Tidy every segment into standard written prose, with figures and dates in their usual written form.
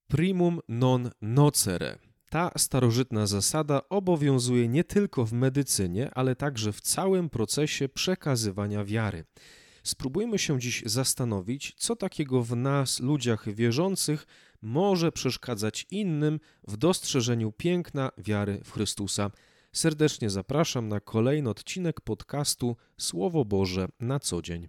Primum non nocere. Ta starożytna zasada obowiązuje nie tylko w medycynie, ale także w całym procesie przekazywania wiary. Spróbujmy się dziś zastanowić, co takiego w nas, ludziach wierzących, może przeszkadzać innym w dostrzeżeniu piękna wiary w Chrystusa. Serdecznie zapraszam na kolejny odcinek podcastu Słowo Boże na co dzień.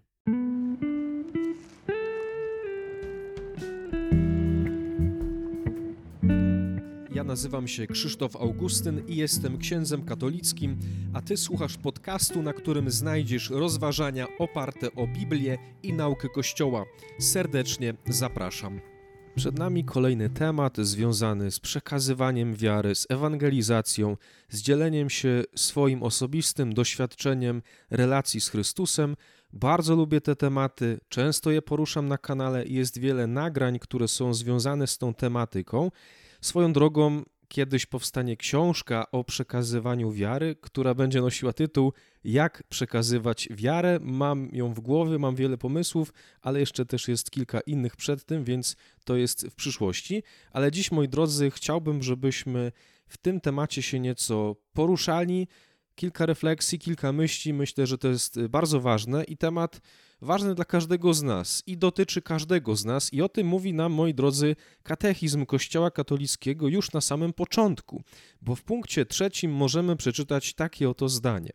Ja nazywam się Krzysztof Augustyn i jestem księdzem katolickim, a Ty słuchasz podcastu, na którym znajdziesz rozważania oparte o Biblię i naukę Kościoła. Serdecznie zapraszam. Przed nami kolejny temat związany z przekazywaniem wiary, z ewangelizacją, z dzieleniem się swoim osobistym doświadczeniem relacji z Chrystusem. Bardzo lubię te tematy, często je poruszam na kanale i jest wiele nagrań, które są związane z tą tematyką. Swoją drogą kiedyś powstanie książka o przekazywaniu wiary, która będzie nosiła tytuł Jak przekazywać wiarę. Mam ją w głowie, mam wiele pomysłów, ale jeszcze też jest kilka innych przed tym, więc to jest w przyszłości. Ale dziś, moi drodzy, chciałbym, żebyśmy w tym temacie się nieco poruszali. Kilka refleksji, kilka myśli. Myślę, że to jest bardzo ważne i temat ważny dla każdego z nas i dotyczy każdego z nas i o tym mówi nam, moi drodzy, katechizm Kościoła katolickiego już na samym początku, bo w punkcie 3 możemy przeczytać takie oto zdanie.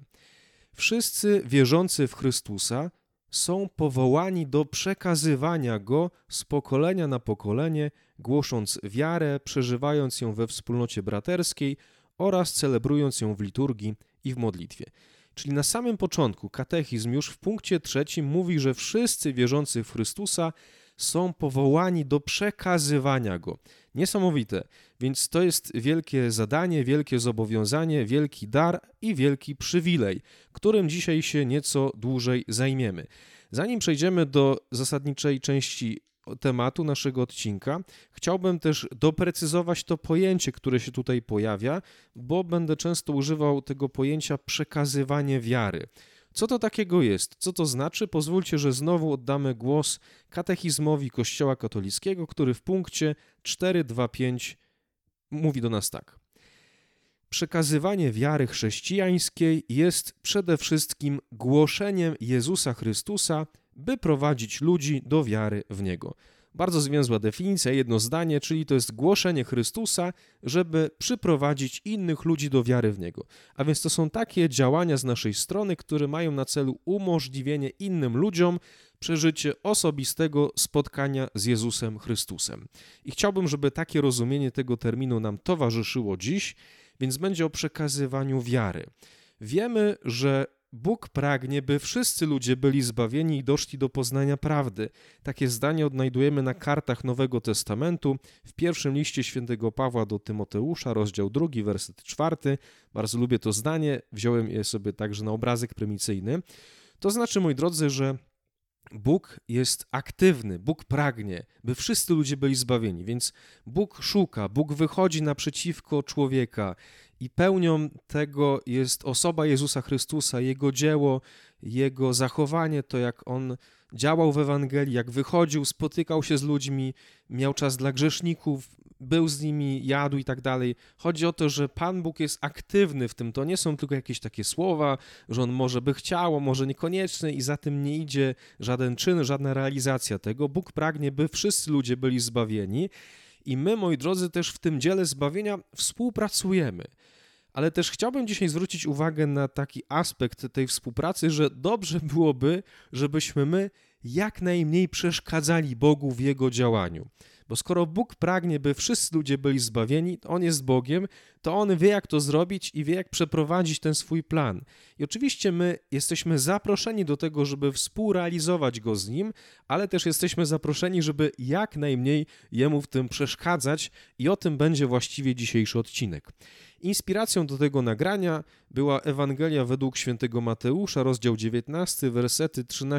Wszyscy wierzący w Chrystusa są powołani do przekazywania Go z pokolenia na pokolenie, głosząc wiarę, przeżywając ją we wspólnocie braterskiej oraz celebrując ją w liturgii i w modlitwie. Czyli na samym początku katechizm już w punkcie 3 mówi, że wszyscy wierzący w Chrystusa są powołani do przekazywania Go. Niesamowite, więc to jest wielkie zadanie, wielkie zobowiązanie, wielki dar i wielki przywilej, którym dzisiaj się nieco dłużej zajmiemy. Zanim przejdziemy do zasadniczej części tematu naszego odcinka, chciałbym też doprecyzować to pojęcie, które się tutaj pojawia, bo będę często używał tego pojęcia przekazywanie wiary. Co to takiego jest? Co to znaczy? Pozwólcie, że znowu oddamy głos katechizmowi Kościoła katolickiego, który w punkcie 4.2.5 mówi do nas tak. Przekazywanie wiary chrześcijańskiej jest przede wszystkim głoszeniem Jezusa Chrystusa, by prowadzić ludzi do wiary w Niego. Bardzo zwięzła definicja, jedno zdanie, czyli to jest głoszenie Chrystusa, żeby przyprowadzić innych ludzi do wiary w Niego. A więc to są takie działania z naszej strony, które mają na celu umożliwienie innym ludziom przeżycie osobistego spotkania z Jezusem Chrystusem. I chciałbym, żeby takie rozumienie tego terminu nam towarzyszyło dziś, więc będzie o przekazywaniu wiary. Wiemy, że Bóg pragnie, by wszyscy ludzie byli zbawieni i doszli do poznania prawdy. Takie zdanie odnajdujemy na kartach Nowego Testamentu w pierwszym liście świętego Pawła do Tymoteusza, rozdział 2, werset 4. Bardzo lubię to zdanie, wziąłem je sobie także na obrazek prymicyjny. To znaczy, moi drodzy, że Bóg jest aktywny, Bóg pragnie, by wszyscy ludzie byli zbawieni, więc Bóg szuka, Bóg wychodzi naprzeciwko człowieka i pełnią tego jest osoba Jezusa Chrystusa, Jego dzieło, Jego zachowanie, to jak On działał w Ewangelii, jak wychodził, spotykał się z ludźmi, miał czas dla grzeszników, był z nimi, jadł i tak dalej. Chodzi o to, że Pan Bóg jest aktywny w tym. To nie są tylko jakieś takie słowa, że On może by chciał, może niekoniecznie i za tym nie idzie żaden czyn, żadna realizacja tego. Bóg pragnie, by wszyscy ludzie byli zbawieni i my, moi drodzy, też w tym dziele zbawienia współpracujemy. Ale też chciałbym dzisiaj zwrócić uwagę na taki aspekt tej współpracy, że dobrze byłoby, żebyśmy my jak najmniej przeszkadzali Bogu w Jego działaniu. Bo skoro Bóg pragnie, by wszyscy ludzie byli zbawieni, On jest Bogiem, to On wie, jak to zrobić i wie, jak przeprowadzić ten swój plan. I oczywiście my jesteśmy zaproszeni do tego, żeby współrealizować go z Nim, ale też jesteśmy zaproszeni, żeby jak najmniej Jemu w tym przeszkadzać i o tym będzie właściwie dzisiejszy odcinek. Inspiracją do tego nagrania była Ewangelia według świętego Mateusza, rozdział 19, wersety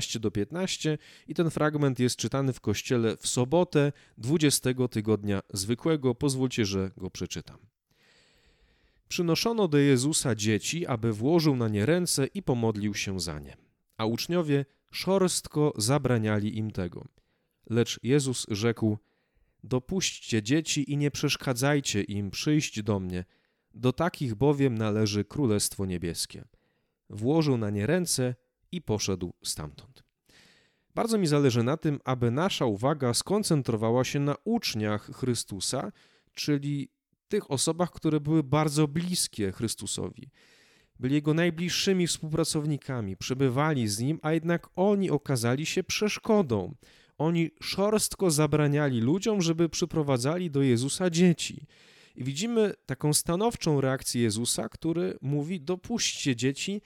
13-15 i ten fragment jest czytany w kościele w sobotę 20 tygodnia zwykłego. Pozwólcie, że go przeczytam. Przynoszono do Jezusa dzieci, aby włożył na nie ręce i pomodlił się za nie. A uczniowie szorstko zabraniali im tego. Lecz Jezus rzekł: Dopuśćcie dzieci i nie przeszkadzajcie im przyjść do mnie. Do takich bowiem należy Królestwo Niebieskie. Włożył na nie ręce i poszedł stamtąd. Bardzo mi zależy na tym, aby nasza uwaga skoncentrowała się na uczniach Chrystusa, czyli tych osobach, które były bardzo bliskie Chrystusowi. Byli Jego najbliższymi współpracownikami, przebywali z Nim, a jednak oni okazali się przeszkodą. Oni szorstko zabraniali ludziom, żeby przyprowadzali do Jezusa dzieci. I widzimy taką stanowczą reakcję Jezusa, który mówi: dopuśćcie dzieci,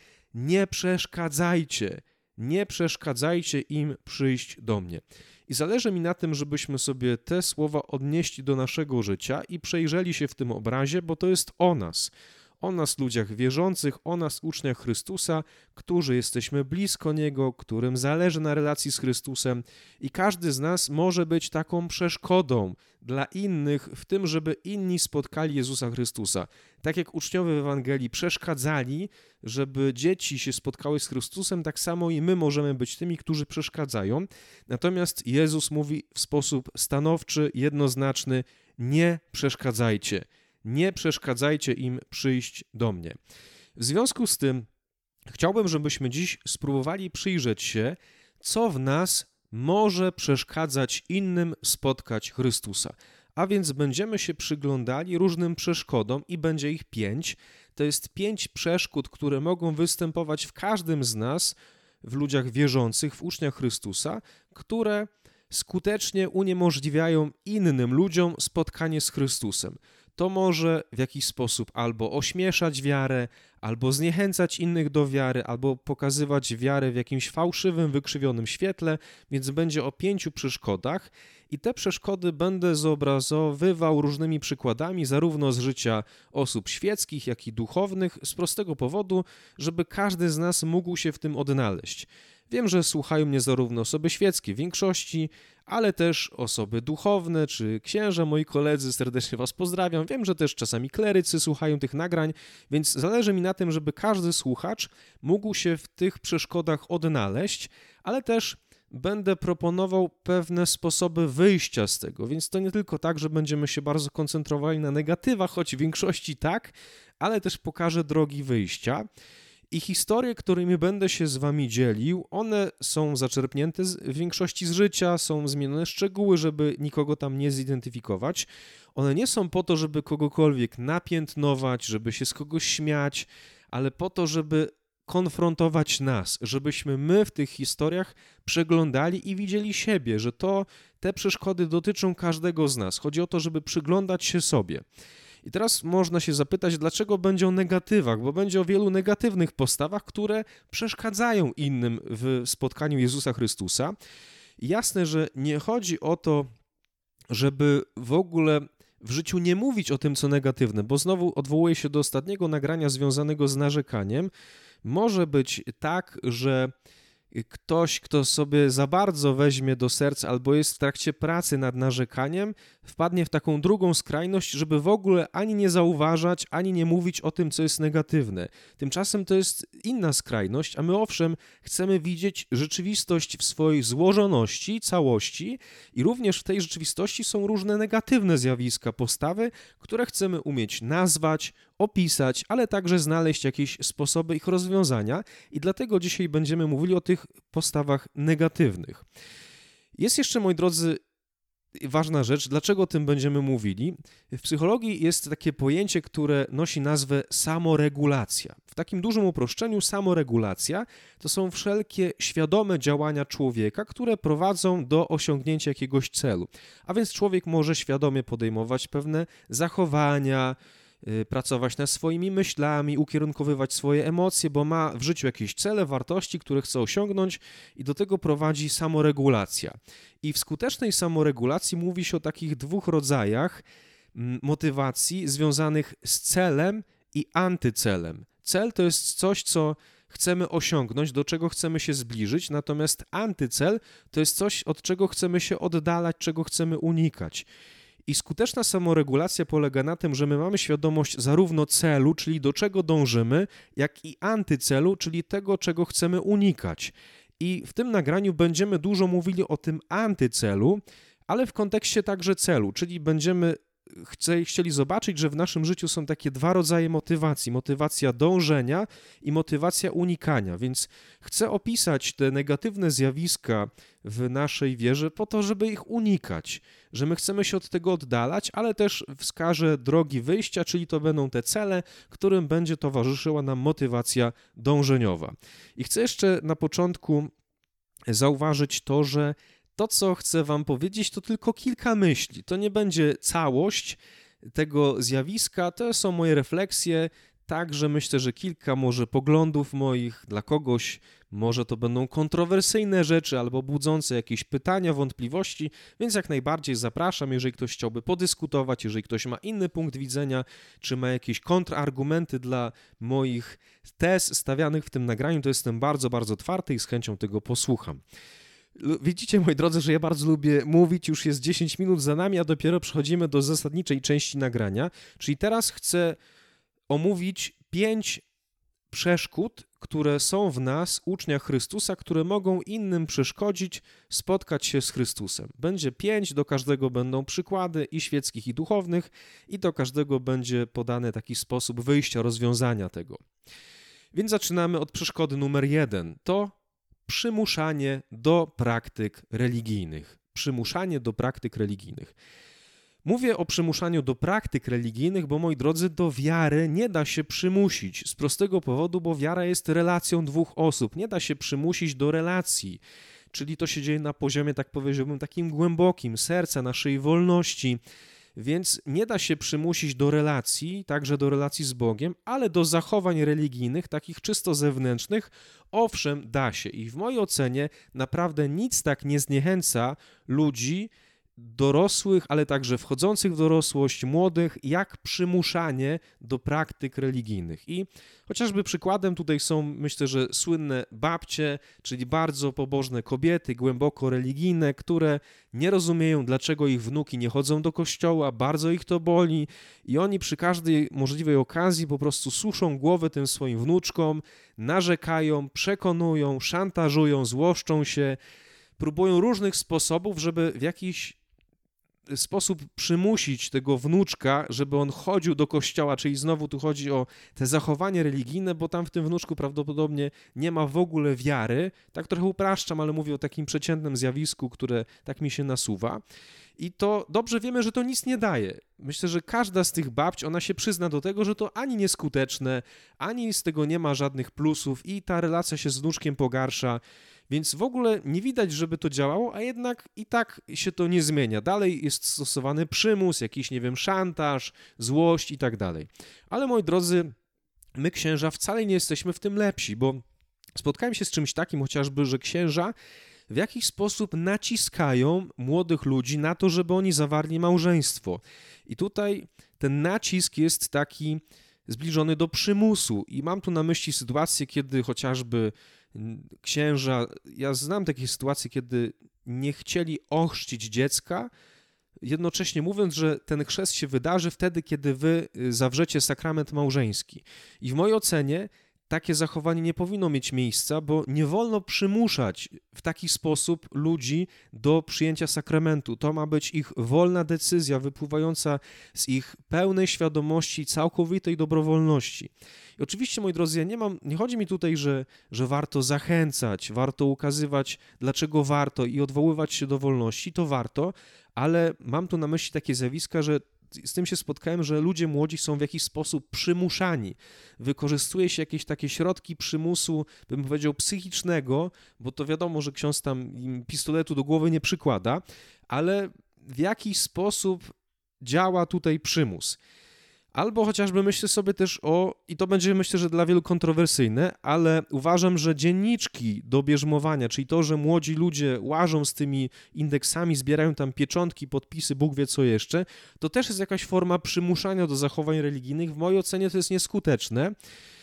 nie przeszkadzajcie im przyjść do mnie. I zależy mi na tym, żebyśmy sobie te słowa odnieśli do naszego życia i przejrzeli się w tym obrazie, bo to jest o nas ludziach wierzących, o nas uczniach Chrystusa, którzy jesteśmy blisko Niego, którym zależy na relacji z Chrystusem i każdy z nas może być taką przeszkodą dla innych w tym, żeby inni spotkali Jezusa Chrystusa. Tak jak uczniowie w Ewangelii przeszkadzali, żeby dzieci się spotkały z Chrystusem, tak samo i my możemy być tymi, którzy przeszkadzają. Natomiast Jezus mówi w sposób stanowczy, jednoznaczny: nie przeszkadzajcie im przyjść do mnie. W związku z tym chciałbym, żebyśmy dziś spróbowali przyjrzeć się, co w nas może przeszkadzać innym spotkać Chrystusa. A więc będziemy się przyglądali różnym przeszkodom i będzie ich 5. To jest 5 przeszkód, które mogą występować w każdym z nas, w ludziach wierzących, w uczniach Chrystusa, które skutecznie uniemożliwiają innym ludziom spotkanie z Chrystusem. To może w jakiś sposób albo ośmieszać wiarę, albo zniechęcać innych do wiary, albo pokazywać wiarę w jakimś fałszywym, wykrzywionym świetle, więc będzie o 5 przeszkodach i te przeszkody będę zobrazowywał różnymi przykładami, zarówno z życia osób świeckich, jak i duchownych, z prostego powodu, żeby każdy z nas mógł się w tym odnaleźć. Wiem, że słuchają mnie zarówno osoby świeckie w większości, ale też osoby duchowne czy księża, moi koledzy, serdecznie Was pozdrawiam. Wiem, że też czasami klerycy słuchają tych nagrań, więc zależy mi na tym, żeby każdy słuchacz mógł się w tych przeszkodach odnaleźć, ale też będę proponował pewne sposoby wyjścia z tego, więc to nie tylko tak, że będziemy się bardzo koncentrowali na negatywach, choć w większości tak, ale też pokażę drogi wyjścia. I historie, którymi będę się z wami dzielił, one są zaczerpnięte w większości z życia, są zmienione szczegóły, żeby nikogo tam nie zidentyfikować. One nie są po to, żeby kogokolwiek napiętnować, żeby się z kogoś śmiać, ale po to, żeby konfrontować nas, żebyśmy my w tych historiach przeglądali i widzieli siebie, że te przeszkody dotyczą każdego z nas. Chodzi o to, żeby przyglądać się sobie. I teraz można się zapytać, dlaczego będzie o negatywach, bo będzie o wielu negatywnych postawach, które przeszkadzają innym w spotkaniu Jezusa Chrystusa. Jasne, że nie chodzi o to, żeby w ogóle w życiu nie mówić o tym, co negatywne, bo znowu odwołuję się do ostatniego nagrania związanego z narzekaniem. Może być tak, że ktoś, kto sobie za bardzo weźmie do serca albo jest w trakcie pracy nad narzekaniem, wpadnie w taką drugą skrajność, żeby w ogóle ani nie zauważać, ani nie mówić o tym, co jest negatywne. Tymczasem to jest inna skrajność, a my owszem chcemy widzieć rzeczywistość w swojej złożoności, całości i również w tej rzeczywistości są różne negatywne zjawiska, postawy, które chcemy umieć nazwać, opisać, ale także znaleźć jakieś sposoby ich rozwiązania i dlatego dzisiaj będziemy mówili o tych postawach negatywnych. Jest jeszcze, moi drodzy, ważna rzecz, dlaczego o tym będziemy mówili. W psychologii jest takie pojęcie, które nosi nazwę samoregulacja. W takim dużym uproszczeniu samoregulacja to są wszelkie świadome działania człowieka, które prowadzą do osiągnięcia jakiegoś celu. A więc człowiek może świadomie podejmować pewne zachowania, pracować nad swoimi myślami, ukierunkowywać swoje emocje, bo ma w życiu jakieś cele, wartości, które chce osiągnąć i do tego prowadzi samoregulacja. I w skutecznej samoregulacji mówi się o takich 2 rodzajach motywacji związanych z celem i antycelem. Cel to jest coś, co chcemy osiągnąć, do czego chcemy się zbliżyć, natomiast antycel to jest coś, od czego chcemy się oddalać, czego chcemy unikać. I skuteczna samoregulacja polega na tym, że my mamy świadomość zarówno celu, czyli do czego dążymy, jak i antycelu, czyli tego, czego chcemy unikać. I w tym nagraniu będziemy dużo mówili o tym antycelu, ale w kontekście także celu, czyli będziemy chcieli zobaczyć, że w naszym życiu są takie dwa rodzaje motywacji. Motywacja dążenia i motywacja unikania, więc chcę opisać te negatywne zjawiska w naszej wierze po to, żeby ich unikać, że my chcemy się od tego oddalać, ale też wskażę drogi wyjścia, czyli to będą te cele, którym będzie towarzyszyła nam motywacja dążeniowa. I chcę jeszcze na początku zauważyć to, że to, co chcę wam powiedzieć, to tylko kilka myśli. To nie będzie całość tego zjawiska, to są moje refleksje, także myślę, że kilka może poglądów moich dla kogoś, może to będą kontrowersyjne rzeczy albo budzące jakieś pytania, wątpliwości, więc jak najbardziej zapraszam, jeżeli ktoś chciałby podyskutować, jeżeli ktoś ma inny punkt widzenia, czy ma jakieś kontrargumenty dla moich tez stawianych w tym nagraniu, to jestem bardzo, bardzo otwarty i z chęcią tego posłucham. Widzicie, moi drodzy, że ja bardzo lubię mówić, już jest 10 minut za nami, a dopiero przechodzimy do zasadniczej części nagrania, czyli teraz chcę omówić 5 przeszkód, które są w nas, uczniach Chrystusa, które mogą innym przeszkodzić spotkać się z Chrystusem. Będzie 5, do każdego będą przykłady i świeckich, i duchownych, i do każdego będzie podany taki sposób wyjścia, rozwiązania tego. Więc zaczynamy od przeszkody numer 1. To przymuszanie do praktyk religijnych. Przymuszanie do praktyk religijnych. Mówię o przymuszaniu do praktyk religijnych, bo moi drodzy, do wiary nie da się przymusić. Z prostego powodu, bo wiara jest relacją dwóch osób. Nie da się przymusić do relacji. Czyli to się dzieje na poziomie, tak powiedziałbym, takim głębokim, serca, naszej wolności. Więc nie da się przymusić do relacji, także do relacji z Bogiem, ale do zachowań religijnych, takich czysto zewnętrznych, owszem, da się. I w mojej ocenie naprawdę nic tak nie zniechęca ludzi dorosłych, ale także wchodzących w dorosłość, młodych, jak przymuszanie do praktyk religijnych. I chociażby przykładem tutaj są, myślę, że słynne babcie, czyli bardzo pobożne kobiety, głęboko religijne, które nie rozumieją, dlaczego ich wnuki nie chodzą do kościoła, bardzo ich to boli i oni przy każdej możliwej okazji po prostu suszą głowę tym swoim wnuczkom, narzekają, przekonują, szantażują, złoszczą się, próbują różnych sposobów, żeby w jakiś sposób przymusić tego wnuczka, żeby on chodził do kościoła, czyli znowu tu chodzi o te zachowanie religijne, bo tam w tym wnuczku prawdopodobnie nie ma w ogóle wiary. Tak trochę upraszczam, ale mówię o takim przeciętnym zjawisku, które tak mi się nasuwa. I to dobrze wiemy, że to nic nie daje. Myślę, że każda z tych babć, ona się przyzna do tego, że to ani nieskuteczne, ani z tego nie ma żadnych plusów i ta relacja się z wnuczkiem pogarsza. Więc w ogóle nie widać, żeby to działało, a jednak i tak się to nie zmienia. Dalej jest stosowany przymus, jakiś, nie wiem, szantaż, złość i tak dalej. Ale moi drodzy, my księża wcale nie jesteśmy w tym lepsi, bo spotkałem się z czymś takim chociażby, że księża w jakiś sposób naciskają młodych ludzi na to, żeby oni zawarli małżeństwo. I tutaj ten nacisk jest taki zbliżony do przymusu. I mam tu na myśli sytuację, kiedy chociażby księża, ja znam takie sytuacje, kiedy nie chcieli ochrzcić dziecka, jednocześnie mówiąc, że ten chrzest się wydarzy wtedy, kiedy wy zawrzecie sakrament małżeński. I w mojej ocenie takie zachowanie nie powinno mieć miejsca, bo nie wolno przymuszać w taki sposób ludzi do przyjęcia sakramentu. To ma być ich wolna decyzja wypływająca z ich pełnej świadomości, całkowitej dobrowolności. I oczywiście, moi drodzy, nie chodzi mi tutaj, że warto zachęcać, warto ukazywać, dlaczego warto i odwoływać się do wolności, to warto, ale mam tu na myśli takie zjawiska, że z tym się spotkałem, że ludzie młodzi są w jakiś sposób przymuszani. Wykorzystuje się jakieś takie środki przymusu, bym powiedział, psychicznego, bo to wiadomo, że ksiądz tam im pistoletu do głowy nie przykłada, ale w jakiś sposób działa tutaj przymus. Albo chociażby myślę sobie też i to będzie myślę, że dla wielu kontrowersyjne, ale uważam, że dzienniczki do bierzmowania, czyli to, że młodzi ludzie łażą z tymi indeksami, zbierają tam pieczątki, podpisy, Bóg wie co jeszcze, to też jest jakaś forma przymuszania do zachowań religijnych. W mojej ocenie to jest nieskuteczne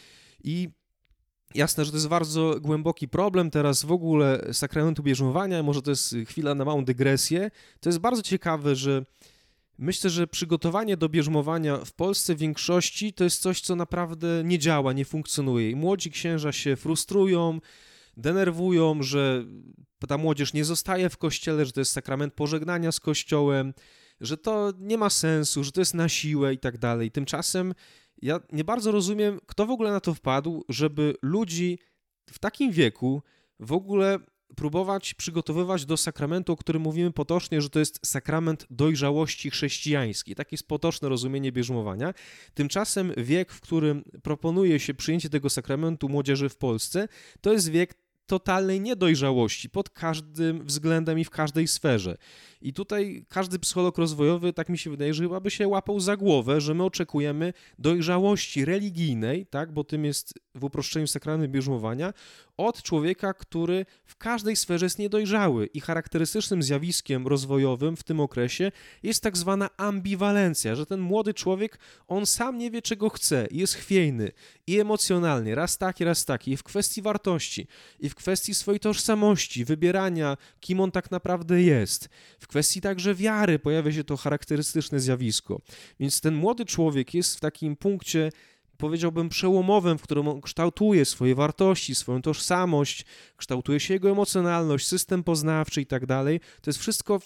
i jasne, że to jest bardzo głęboki problem teraz w ogóle sakramentu bierzmowania, może to jest chwila na małą dygresję. To jest bardzo ciekawe, że myślę, że przygotowanie do bierzmowania w Polsce w większości to jest coś, co naprawdę nie działa, nie funkcjonuje. I młodzi księża się frustrują, denerwują, że ta młodzież nie zostaje w kościele, że to jest sakrament pożegnania z kościołem, że to nie ma sensu, że to jest na siłę i tak dalej. Tymczasem ja nie bardzo rozumiem, kto w ogóle na to wpadł, żeby ludzi w takim wieku w ogóle próbować przygotowywać do sakramentu, o którym mówimy potocznie, że to jest sakrament dojrzałości chrześcijańskiej. Takie jest potoczne rozumienie bierzmowania. Tymczasem wiek, w którym proponuje się przyjęcie tego sakramentu młodzieży w Polsce, to jest wiek totalnej niedojrzałości pod każdym względem i w każdej sferze. I tutaj każdy psycholog rozwojowy, tak mi się wydaje, że chyba by się łapał za głowę, że my oczekujemy dojrzałości religijnej, tak, bo tym jest w uproszczeniu sakrament bierzmowania, od człowieka, który w każdej sferze jest niedojrzały. I charakterystycznym zjawiskiem rozwojowym w tym okresie jest tak zwana ambiwalencja, że ten młody człowiek, on sam nie wie, czego chce, jest chwiejny i emocjonalnie, raz taki, i w kwestii wartości, i w kwestii swojej tożsamości, wybierania, kim on tak naprawdę jest. W kwestii także wiary pojawia się to charakterystyczne zjawisko. Więc ten młody człowiek jest w takim punkcie, powiedziałbym, przełomowym, w którym on kształtuje swoje wartości, swoją tożsamość, kształtuje się jego emocjonalność, system poznawczy i tak dalej. To jest wszystko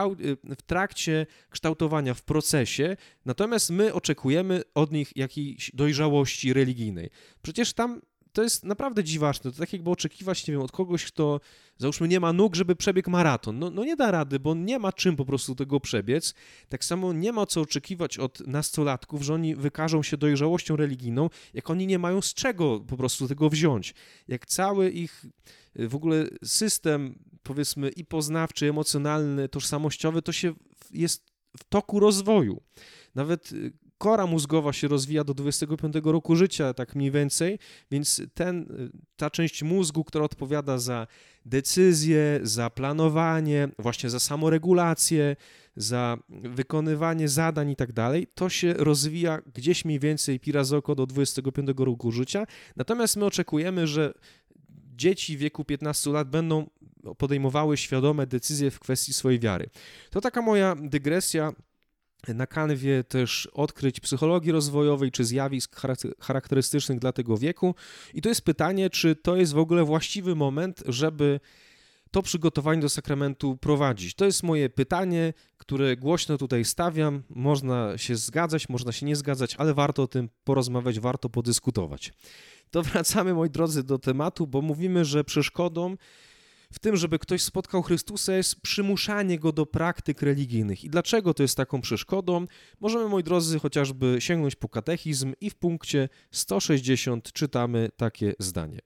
w trakcie kształtowania, w procesie, natomiast my oczekujemy od nich jakiejś dojrzałości religijnej. Przecież tam to jest naprawdę dziwaczne, to tak jakby oczekiwać, nie wiem, od kogoś, kto, załóżmy, nie ma nóg, żeby przebiegł maraton. No nie da rady, bo nie ma czym po prostu tego przebiec. Tak samo nie ma co oczekiwać od nastolatków, że oni wykażą się dojrzałością religijną, jak oni nie mają z czego po prostu tego wziąć. Jak cały ich w ogóle system, powiedzmy, i poznawczy, i emocjonalny, tożsamościowy, to się jest w toku rozwoju. Nawet kora mózgowa się rozwija do 25 roku życia, tak mniej więcej, więc ta część mózgu, która odpowiada za decyzje, za planowanie, właśnie za samoregulację, za wykonywanie zadań i tak dalej, to się rozwija gdzieś mniej więcej pira z oko do 25 roku życia, natomiast my oczekujemy, że dzieci w wieku 15 lat będą podejmowały świadome decyzje w kwestii swojej wiary. To taka moja dygresja na kanwie też odkryć psychologii rozwojowej czy zjawisk charakterystycznych dla tego wieku. I to jest pytanie, czy to jest w ogóle właściwy moment, żeby to przygotowanie do sakramentu prowadzić. To jest moje pytanie, które głośno tutaj stawiam. Można się zgadzać, można się nie zgadzać, ale warto o tym porozmawiać, warto podyskutować. To wracamy, moi drodzy, do tematu, bo mówimy, że przeszkodą w tym, żeby ktoś spotkał Chrystusa, jest przymuszanie go do praktyk religijnych. I dlaczego to jest taką przeszkodą? Możemy, moi drodzy, chociażby sięgnąć po katechizm i w punkcie 160 czytamy takie zdanie.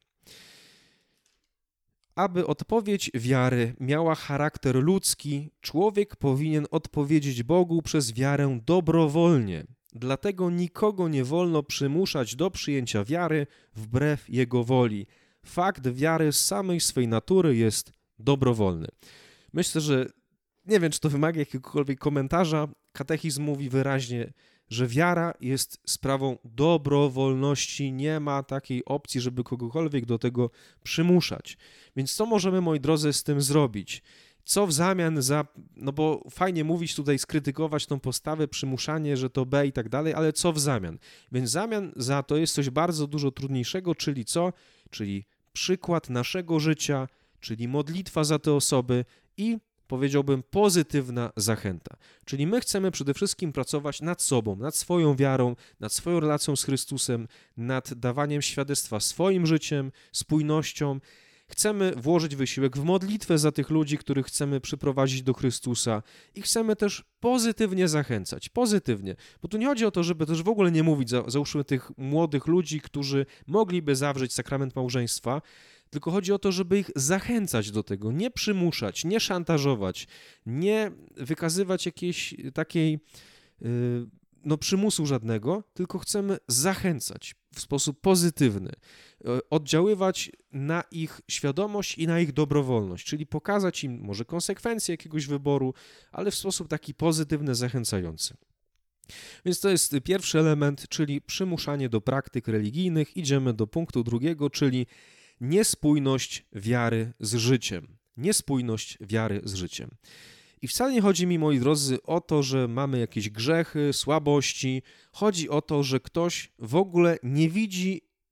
Aby odpowiedź wiary miała charakter ludzki, człowiek powinien odpowiedzieć Bogu przez wiarę dobrowolnie. Dlatego nikogo nie wolno przymuszać do przyjęcia wiary wbrew jego woli. Fakt wiary z samej swej natury jest dobrowolny. Myślę, że nie wiem, czy to wymaga jakiegokolwiek komentarza. Katechizm mówi wyraźnie, że wiara jest sprawą dobrowolności. Nie ma takiej opcji, żeby kogokolwiek do tego przymuszać. Więc co możemy, moi drodzy, z tym zrobić? Co w zamian za, no bo fajnie mówić tutaj, skrytykować tą postawę, przymuszanie, że to B i tak dalej, ale co w zamian? Więc w zamian za to jest coś bardzo dużo trudniejszego, czyli co? Czyli przykład naszego życia, czyli modlitwa za te osoby i powiedziałbym pozytywna zachęta. Czyli my chcemy przede wszystkim pracować nad sobą, nad swoją wiarą, nad swoją relacją z Chrystusem, nad dawaniem świadectwa swoim życiem, spójnością. Chcemy włożyć wysiłek w modlitwę za tych ludzi, których chcemy przyprowadzić do Chrystusa i chcemy też pozytywnie zachęcać, pozytywnie, bo tu nie chodzi o to, żeby też w ogóle nie mówić, załóżmy, tych młodych ludzi, którzy mogliby zawrzeć sakrament małżeństwa, tylko chodzi o to, żeby ich zachęcać do tego, nie przymuszać, nie szantażować, nie wykazywać jakiejś takiej przymusu żadnego, tylko chcemy zachęcać w sposób pozytywny, oddziaływać na ich świadomość i na ich dobrowolność, czyli pokazać im może konsekwencje jakiegoś wyboru, ale w sposób taki pozytywny, zachęcający. Więc to jest pierwszy element, czyli przymuszanie do praktyk religijnych. Idziemy do punktu drugiego, czyli niespójność wiary z życiem. Niespójność wiary z życiem. I wcale nie chodzi mi, moi drodzy, o to, że mamy jakieś grzechy, słabości. Chodzi o to, że ktoś w ogóle nie widzi,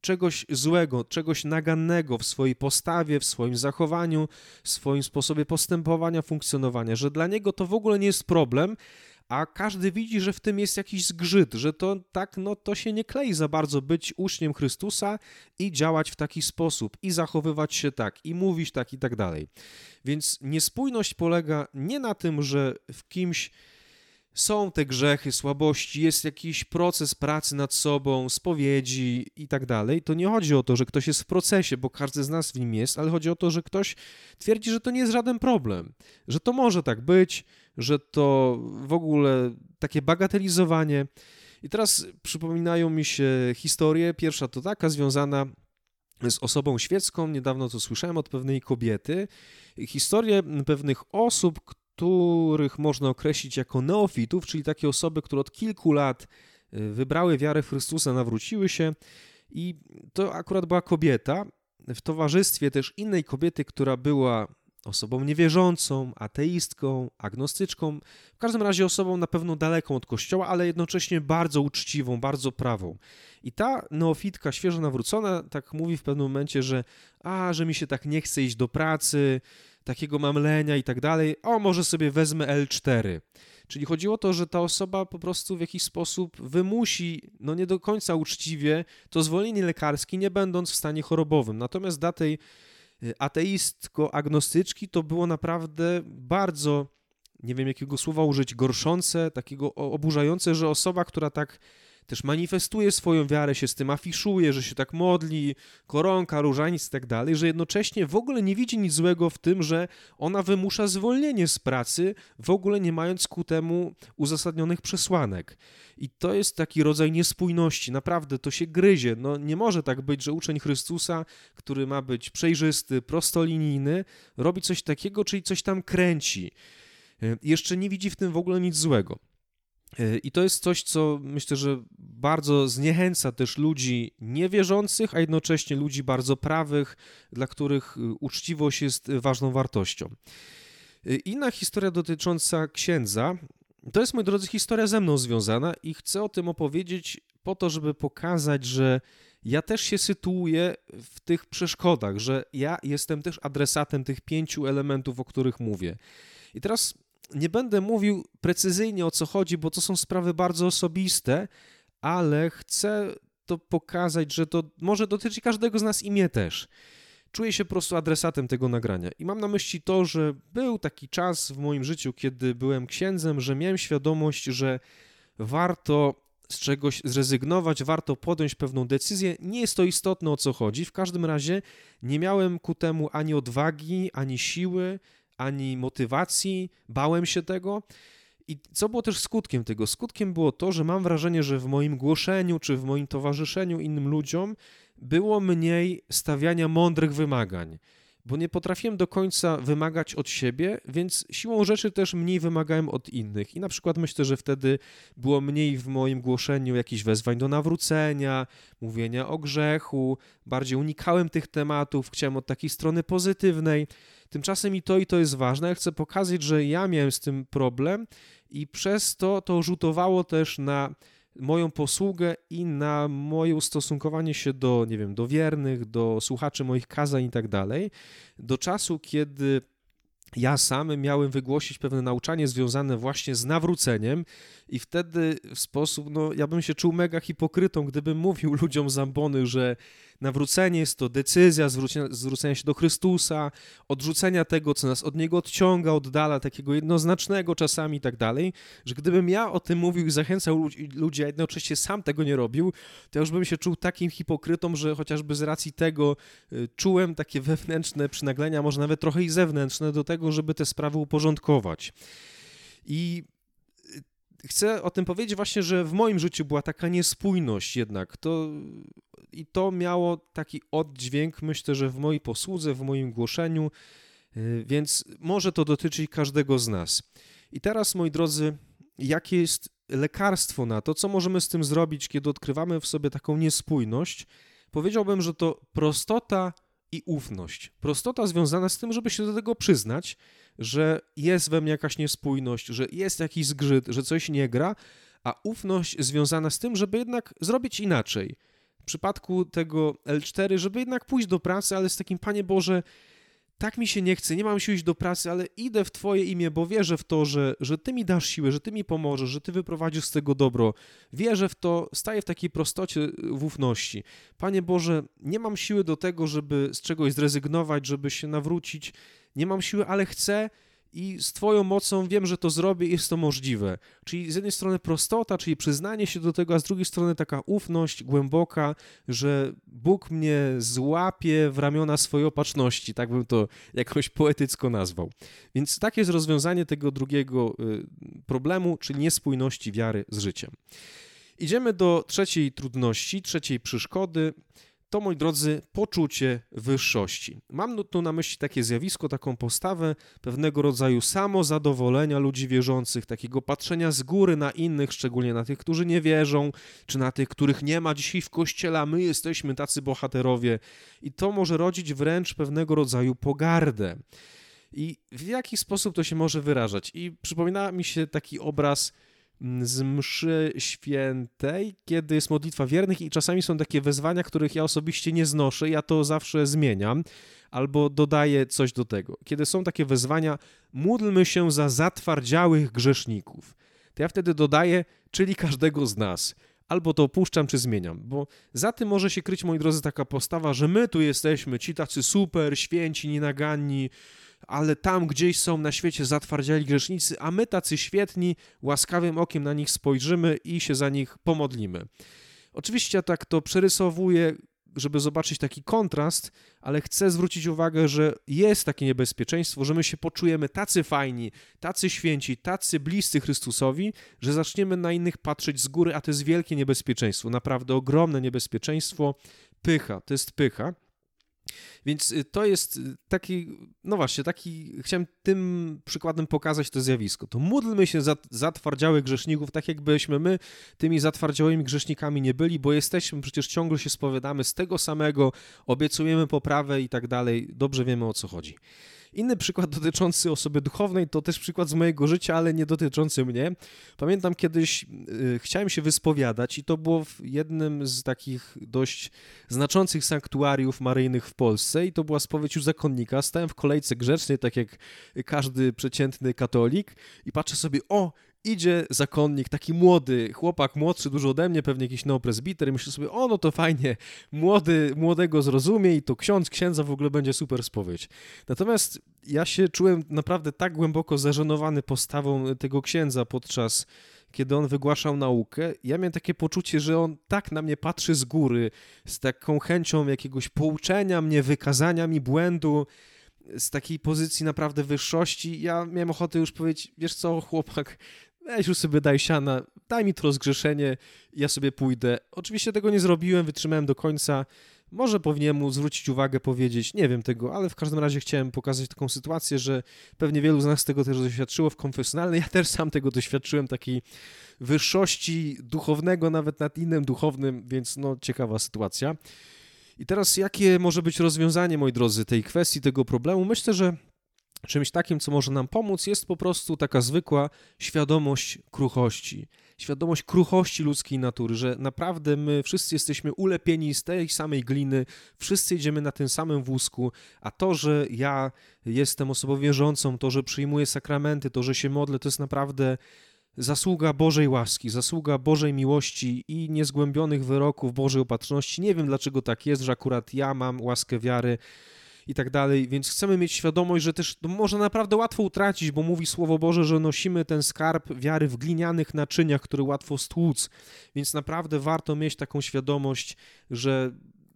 czegoś złego, czegoś nagannego w swojej postawie, w swoim zachowaniu, w swoim sposobie postępowania, funkcjonowania, że dla niego to w ogóle nie jest problem, a każdy widzi, że w tym jest jakiś zgrzyt, że to tak, no to się nie klei za bardzo być uczniem Chrystusa i działać w taki sposób, i zachowywać się tak, i mówić tak, i tak dalej. Więc niespójność polega nie na tym, że w kimś są te grzechy, słabości, jest jakiś proces pracy nad sobą, spowiedzi i tak dalej. To nie chodzi o to, że ktoś jest w procesie, bo każdy z nas w nim jest, ale chodzi o to, że ktoś twierdzi, że to nie jest żaden problem, że to może tak być, że to w ogóle takie bagatelizowanie. I teraz przypominają mi się historie. Pierwsza to taka związana z osobą świecką. Niedawno to słyszałem od pewnej kobiety. Historię pewnych osób, których można określić jako neofitów, czyli takie osoby, które od kilku lat wybrały wiarę w Chrystusa, nawróciły się i to akurat była kobieta w towarzystwie też innej kobiety, która była osobą niewierzącą, ateistką, agnostyczką, w każdym razie osobą na pewno daleką od Kościoła, ale jednocześnie bardzo uczciwą, bardzo prawą. I ta neofitka, świeżo nawrócona, tak mówi w pewnym momencie, że mi się tak nie chce iść do pracy, takiego mam lenia i tak dalej, może sobie wezmę L4. Czyli chodziło o to, że ta osoba po prostu w jakiś sposób wymusi, nie do końca uczciwie, to zwolnienie lekarskie, nie będąc w stanie chorobowym. Natomiast dla tej ateistko-agnostyczki to było naprawdę bardzo, nie wiem jakiego słowa użyć, gorszące, takiego oburzające, że osoba, która tak też manifestuje swoją wiarę, się z tym afiszuje, że się tak modli, koronka, różaniec i tak dalej, że jednocześnie w ogóle nie widzi nic złego w tym, że ona wymusza zwolnienie z pracy, w ogóle nie mając ku temu uzasadnionych przesłanek. I to jest taki rodzaj niespójności, naprawdę to się gryzie. Nie może tak być, że uczeń Chrystusa, który ma być przejrzysty, prostolinijny, robi coś takiego, czyli coś tam kręci. Jeszcze nie widzi w tym w ogóle nic złego. I to jest coś, co myślę, że bardzo zniechęca też ludzi niewierzących, a jednocześnie ludzi bardzo prawych, dla których uczciwość jest ważną wartością. Inna historia dotycząca księdza, to jest, moi drodzy, historia ze mną związana i chcę o tym opowiedzieć po to, żeby pokazać, że ja też się sytuuję w tych przeszkodach, że ja jestem też adresatem tych 5 elementów, o których mówię. I teraz nie będę mówił precyzyjnie, o co chodzi, bo to są sprawy bardzo osobiste, ale chcę to pokazać, że to może dotyczy każdego z nas i mnie też. Czuję się po prostu adresatem tego nagrania i mam na myśli to, że był taki czas w moim życiu, kiedy byłem księdzem, że miałem świadomość, że warto z czegoś zrezygnować, warto podjąć pewną decyzję. Nie jest to istotne, o co chodzi. W każdym razie nie miałem ku temu ani odwagi, ani siły, ani motywacji, bałem się tego. I co było też skutkiem tego? Skutkiem było to, że mam wrażenie, że w moim głoszeniu czy w moim towarzyszeniu innym ludziom było mniej stawiania mądrych wymagań, bo nie potrafiłem do końca wymagać od siebie, więc siłą rzeczy też mniej wymagałem od innych. I na przykład myślę, że wtedy było mniej w moim głoszeniu jakichś wezwań do nawrócenia, mówienia o grzechu, bardziej unikałem tych tematów, chciałem od takiej strony pozytywnej. Tymczasem i to jest ważne. Ja chcę pokazać, że ja miałem z tym problem i przez to rzutowało też na moją posługę i na moje ustosunkowanie się do, do wiernych, do słuchaczy moich kazań i tak dalej, do czasu, kiedy ja sam miałem wygłosić pewne nauczanie związane właśnie z nawróceniem i wtedy w sposób, ja bym się czuł mega hipokrytą, gdybym mówił ludziom z ambony, że nawrócenie jest to decyzja zwrócenia się do Chrystusa, odrzucenia tego, co nas od Niego odciąga, oddala, takiego jednoznacznego czasami i tak dalej, że gdybym ja o tym mówił i zachęcał ludzi, a jednocześnie sam tego nie robił, to już bym się czuł takim hipokrytą, że chociażby z racji tego czułem takie wewnętrzne przynaglenia, może nawet trochę i zewnętrzne do tego, żeby te sprawy uporządkować. I chcę o tym powiedzieć właśnie, że w moim życiu była taka niespójność jednak. To miało taki oddźwięk, myślę, że w mojej posłudze, w moim głoszeniu, więc może to dotyczyć każdego z nas. I teraz, moi drodzy, jakie jest lekarstwo na to, co możemy z tym zrobić, kiedy odkrywamy w sobie taką niespójność? Powiedziałbym, że to prostota i ufność. Prostota związana z tym, żeby się do tego przyznać, że jest we mnie jakaś niespójność, że jest jakiś zgrzyt, że coś nie gra, a ufność związana z tym, żeby jednak zrobić inaczej. przypadku tego L4, żeby jednak pójść do pracy, ale z takim: Panie Boże, tak mi się nie chce, nie mam siły iść do pracy, ale idę w Twoje imię, bo wierzę w to, że Ty mi dasz siłę, że Ty mi pomożesz, że Ty wyprowadzisz z tego dobro. Wierzę w to, staję w takiej prostocie, w ufności. Panie Boże, nie mam siły do tego, żeby z czegoś zrezygnować, żeby się nawrócić. Nie mam siły, ale chcę i z Twoją mocą wiem, że to zrobię i jest to możliwe. Czyli z jednej strony prostota, czyli przyznanie się do tego, a z drugiej strony taka ufność głęboka, że Bóg mnie złapie w ramiona swojej opatrzności, tak bym to jakoś poetycko nazwał. Więc takie jest rozwiązanie tego drugiego problemu, czyli niespójności wiary z życiem. Idziemy do trzeciej trudności, trzeciej przeszkody. To, moi drodzy, poczucie wyższości. Mam tu na myśli takie zjawisko, taką postawę pewnego rodzaju samozadowolenia ludzi wierzących, takiego patrzenia z góry na innych, szczególnie na tych, którzy nie wierzą, czy na tych, których nie ma dzisiaj w kościele, a my jesteśmy tacy bohaterowie. I to może rodzić wręcz pewnego rodzaju pogardę. I w jaki sposób to się może wyrażać? I przypomina mi się taki obraz z mszy świętej, kiedy jest modlitwa wiernych i czasami są takie wezwania, których ja osobiście nie znoszę, ja to zawsze zmieniam albo dodaję coś do tego. Kiedy są takie wezwania: módlmy się za zatwardziałych grzeszników, to ja wtedy dodaję: czyli każdego z nas. Albo to opuszczam, czy zmieniam, bo za tym może się kryć, moi drodzy, taka postawa, że my tu jesteśmy, ci tacy super, święci, nienaganni, ale tam gdzieś są na świecie zatwardziali grzesznicy, a my tacy świetni, łaskawym okiem na nich spojrzymy i się za nich pomodlimy. Oczywiście ja tak to przerysowuję, żeby zobaczyć taki kontrast, ale chcę zwrócić uwagę, że jest takie niebezpieczeństwo, że my się poczujemy tacy fajni, tacy święci, tacy bliscy Chrystusowi, że zaczniemy na innych patrzeć z góry, a to jest wielkie niebezpieczeństwo, naprawdę ogromne niebezpieczeństwo. Pycha, to jest pycha. Więc to jest taki, no właśnie, chciałem tym przykładem pokazać to zjawisko. To módlmy się za zatwardziałych grzeszników, tak jakbyśmy my tymi zatwardziałymi grzesznikami nie byli, bo jesteśmy, przecież ciągle się spowiadamy z tego samego, obiecujemy poprawę i tak dalej, dobrze wiemy, o co chodzi. Inny przykład dotyczący osoby duchownej to też przykład z mojego życia, ale nie dotyczący mnie. Pamiętam kiedyś chciałem się wyspowiadać i to było w jednym z takich dość znaczących sanktuariów maryjnych w Polsce i to była spowiedź u zakonnika. Stałem w kolejce grzecznie, tak jak każdy przeciętny katolik i patrzę sobie: o, idzie zakonnik, taki młody chłopak, młodszy dużo ode mnie, pewnie jakiś neopresbiter i myślę sobie: o, no to fajnie, młodego zrozumie i to księdza w ogóle będzie super spowiedź. Natomiast ja się czułem naprawdę tak głęboko zażenowany postawą tego księdza podczas kiedy on wygłaszał naukę. Ja miałem takie poczucie, że on tak na mnie patrzy z góry, z taką chęcią jakiegoś pouczenia mnie, wykazania mi błędu, z takiej pozycji naprawdę wyższości. Ja miałem ochotę już powiedzieć: wiesz co, chłopak, weź już sobie daj siana, daj mi to rozgrzeszenie, ja sobie pójdę. Oczywiście tego nie zrobiłem, wytrzymałem do końca. Może powinienem mu zwrócić uwagę, powiedzieć, nie wiem tego, ale w każdym razie chciałem pokazać taką sytuację, że pewnie wielu z nas tego też doświadczyło w konfesjonalnej. Ja też sam tego doświadczyłem, takiej wyższości duchownego nawet nad innym duchownym, więc no ciekawa sytuacja. I teraz jakie może być rozwiązanie, moi drodzy, tej kwestii, tego problemu? Myślę, że czymś takim, co może nam pomóc, jest po prostu taka zwykła świadomość kruchości. Świadomość kruchości ludzkiej natury, że naprawdę my wszyscy jesteśmy ulepieni z tej samej gliny, wszyscy jedziemy na tym samym wózku, a to, że ja jestem osobą wierzącą, to, że przyjmuję sakramenty, to, że się modlę, to jest naprawdę zasługa Bożej łaski, zasługa Bożej miłości i niezgłębionych wyroków Bożej opatrzności. Nie wiem, dlaczego tak jest, że akurat ja mam łaskę wiary i tak dalej, więc chcemy mieć świadomość, że też to można naprawdę łatwo utracić, bo mówi Słowo Boże, że nosimy ten skarb wiary w glinianych naczyniach, który łatwo stłuc, więc naprawdę warto mieć taką świadomość, że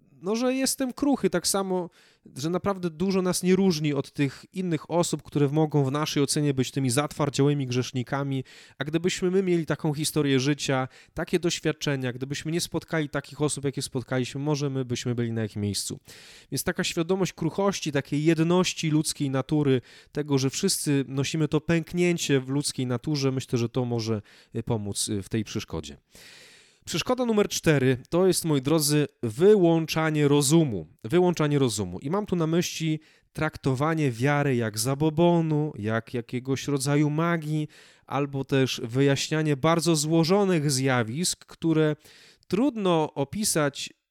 jestem kruchy, tak samo, że naprawdę dużo nas nie różni od tych innych osób, które mogą w naszej ocenie być tymi zatwardziałymi grzesznikami, a gdybyśmy my mieli taką historię życia, takie doświadczenia, gdybyśmy nie spotkali takich osób, jakie spotkaliśmy, może my byśmy byli na ich miejscu. Więc taka świadomość kruchości, takiej jedności ludzkiej natury, tego, że wszyscy nosimy to pęknięcie w ludzkiej naturze, myślę, że to może pomóc w tej przeszkodzie. Przeszkoda numer 4 to jest, moi drodzy, wyłączanie rozumu. Wyłączanie rozumu. I mam tu na myśli traktowanie wiary jak zabobonu, jak jakiegoś rodzaju magii, albo też wyjaśnianie bardzo złożonych zjawisk, które trudno opisać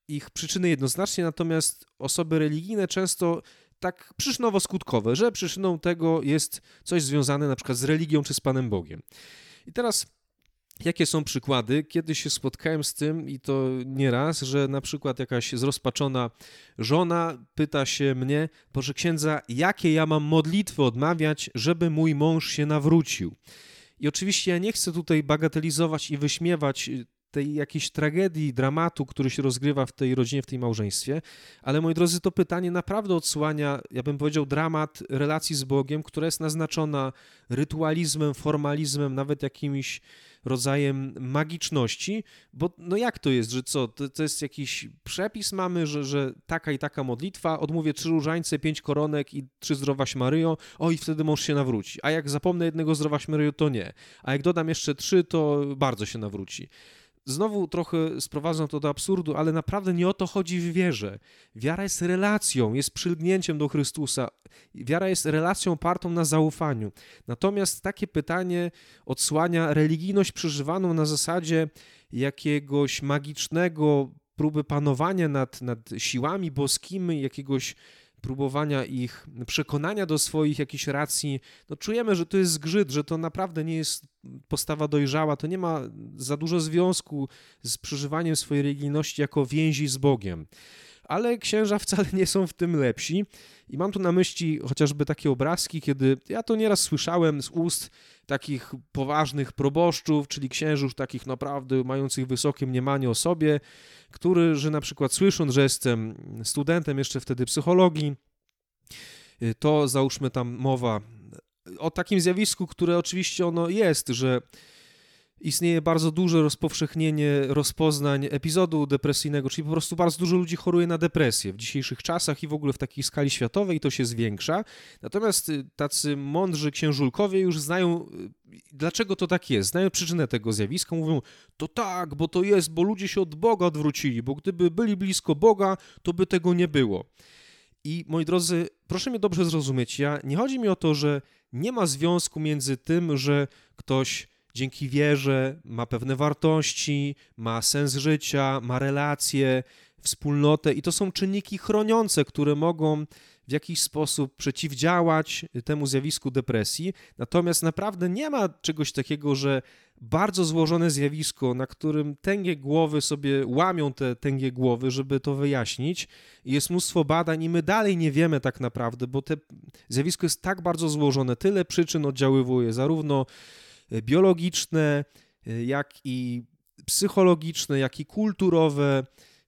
ich przyczyny jednoznacznie, natomiast osoby religijne często tak przyczynowo-skutkowe, że przyczyną tego jest coś związane na przykład z religią czy z Panem Bogiem. I teraz jakie są przykłady? Kiedyś się spotkałem z tym i to nie raz, że na przykład jakaś zrozpaczona żona pyta się mnie: proszę księdza, jakie ja mam modlitwy odmawiać, żeby mój mąż się nawrócił? I oczywiście ja nie chcę tutaj bagatelizować i wyśmiewać tej jakiejś tragedii, dramatu, który się rozgrywa w tej rodzinie, w tej małżeństwie, ale moi drodzy, to pytanie naprawdę odsłania, ja bym powiedział, dramat relacji z Bogiem, która jest naznaczona rytualizmem, formalizmem, nawet jakimś rodzajem magiczności, bo no jak to jest, że co, to jest jakiś przepis mamy, że taka i taka modlitwa, odmówię 3 różańce, 5 koronek i 3 zdrowaś Maryjo, i wtedy mąż się nawróci, a jak zapomnę jednego zdrowaś Maryjo, to nie, a jak dodam jeszcze 3, to bardzo się nawróci. Znowu trochę sprowadzam to do absurdu, ale naprawdę nie o to chodzi w wierze. Wiara jest relacją, jest przylgnięciem do Chrystusa. Wiara jest relacją opartą na zaufaniu. Natomiast takie pytanie odsłania religijność przeżywaną na zasadzie jakiegoś magicznego próby panowania nad siłami boskimi, jakiegoś próbowania ich przekonania do swoich jakichś racji. No czujemy, że to jest zgrzyt, że to naprawdę nie jest postawa dojrzała, to nie ma za dużo związku z przeżywaniem swojej religijności jako więzi z Bogiem. Ale księża wcale nie są w tym lepsi i mam tu na myśli chociażby takie obrazki, kiedy ja to nieraz słyszałem z ust takich poważnych proboszczów, czyli księży już takich naprawdę mających wysokie mniemanie o sobie, którzy na przykład słysząc, że jestem studentem jeszcze wtedy psychologii, to załóżmy tam mowa o takim zjawisku, które oczywiście ono jest, że istnieje bardzo duże rozpowszechnienie rozpoznań epizodu depresyjnego, czyli po prostu bardzo dużo ludzi choruje na depresję w dzisiejszych czasach i w ogóle w takiej skali światowej to się zwiększa. Natomiast tacy mądrzy księżulkowie już znają, dlaczego to tak jest, znają przyczynę tego zjawiska, mówią, to tak, bo to jest, bo ludzie się od Boga odwrócili, bo gdyby byli blisko Boga, to by tego nie było. I moi drodzy, proszę mnie dobrze zrozumieć, nie chodzi mi o to, że nie ma związku między tym, że ktoś dzięki wierze ma pewne wartości, ma sens życia, ma relacje, wspólnotę i to są czynniki chroniące, które mogą w jakiś sposób przeciwdziałać temu zjawisku depresji. Natomiast naprawdę nie ma czegoś takiego, że bardzo złożone zjawisko, na którym tęgie głowy sobie łamią te tęgie głowy, żeby to wyjaśnić. Jest mnóstwo badań i my dalej nie wiemy tak naprawdę, bo to zjawisko jest tak bardzo złożone, tyle przyczyn oddziaływuje, zarówno biologiczne, jak i psychologiczne, jak i kulturowe.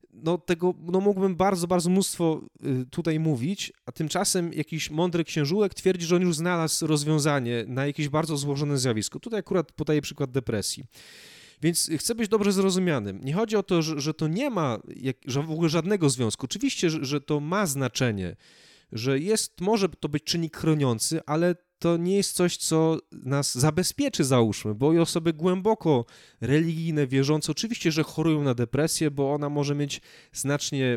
Tego mógłbym bardzo, bardzo mnóstwo tutaj mówić, a tymczasem jakiś mądry księżułek twierdzi, że on już znalazł rozwiązanie na jakieś bardzo złożone zjawisko. Tutaj akurat podaję przykład depresji. Więc chcę być dobrze zrozumianym. Nie chodzi o to, że to nie ma że w ogóle żadnego związku. Oczywiście, że to ma znaczenie, że może to być czynnik chroniący, ale to nie jest coś, co nas zabezpieczy, załóżmy, bo i osoby głęboko religijne, wierzące, oczywiście, że chorują na depresję, bo ona może mieć znacznie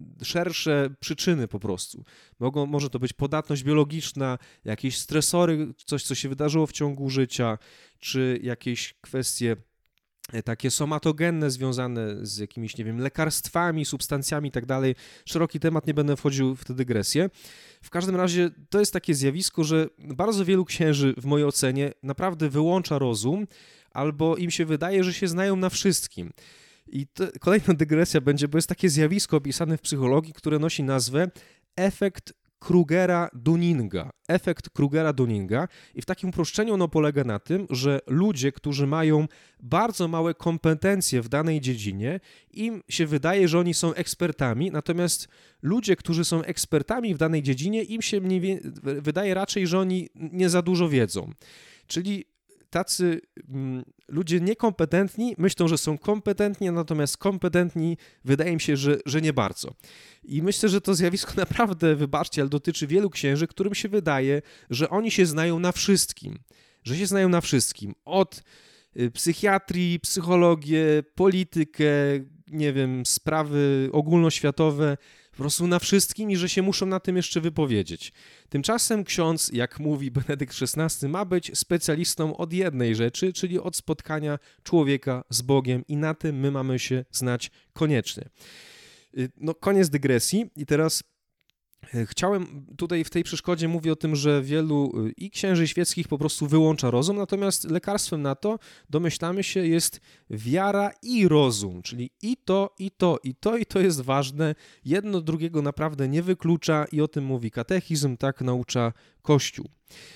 szersze przyczyny po prostu. Może to być podatność biologiczna, jakieś stresory, coś, co się wydarzyło w ciągu życia, czy jakieś kwestie takie somatogenne związane z jakimiś, nie wiem, lekarstwami, substancjami i tak dalej. Szeroki temat, nie będę wchodził w tę dygresję. W każdym razie to jest takie zjawisko, że bardzo wielu księży w mojej ocenie naprawdę wyłącza rozum albo im się wydaje, że się znają na wszystkim. I kolejna dygresja będzie, bo jest takie zjawisko opisane w psychologii, które nosi nazwę efekt Krugera-Dunninga. Efekt Krugera-Dunninga i w takim uproszczeniu ono polega na tym, że ludzie, którzy mają bardzo małe kompetencje w danej dziedzinie, im się wydaje, że oni są ekspertami, natomiast ludzie, którzy są ekspertami w danej dziedzinie, im się wydaje raczej, że oni nie za dużo wiedzą. Czyli tacy ludzie niekompetentni myślą, że są kompetentni, natomiast kompetentni wydaje mi się, że nie bardzo. I myślę, że to zjawisko naprawdę, wybaczcie, ale dotyczy wielu księży, którym się wydaje, że oni się znają na wszystkim. Że się znają na wszystkim. Od psychiatrii, psychologię, politykę, nie wiem, sprawy ogólnoświatowe, po prostu na wszystkim i że się muszą na tym jeszcze wypowiedzieć. Tymczasem ksiądz, jak mówi Benedykt XVI, ma być specjalistą od jednej rzeczy, czyli od spotkania człowieka z Bogiem i na tym my mamy się znać koniecznie. No, koniec dygresji i teraz chciałem, tutaj w tej przeszkodzie mówię o tym, że wielu i księży świeckich po prostu wyłącza rozum, natomiast lekarstwem na to, domyślamy się, jest wiara i rozum, czyli i to jest ważne, jedno drugiego naprawdę nie wyklucza i o tym mówi katechizm, tak naucza Kościół.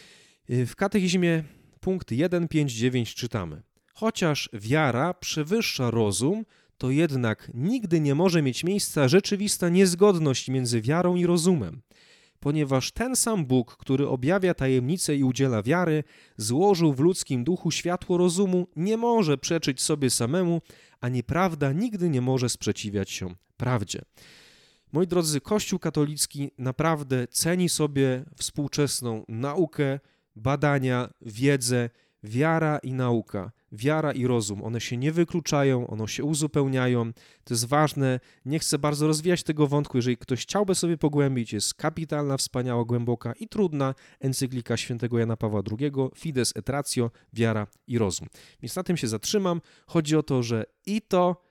W katechizmie punkt 1.5.9 czytamy: chociaż wiara przewyższa rozum, to jednak nigdy nie może mieć miejsca rzeczywista niezgodność między wiarą i rozumem, ponieważ ten sam Bóg, który objawia tajemnicę i udziela wiary, złożył w ludzkim duchu światło rozumu, nie może przeczyć sobie samemu, ani prawda nigdy nie może sprzeciwiać się prawdzie. Moi drodzy, Kościół katolicki naprawdę ceni sobie współczesną naukę, badania, wiedzę, wiara i nauka, wiara i rozum, one się nie wykluczają, one się uzupełniają, to jest ważne, nie chcę bardzo rozwijać tego wątku, jeżeli ktoś chciałby sobie pogłębić, jest kapitalna, wspaniała, głęboka i trudna encyklika świętego Jana Pawła II, Fides et Ratio, wiara i rozum. Więc na tym się zatrzymam, chodzi o to, że i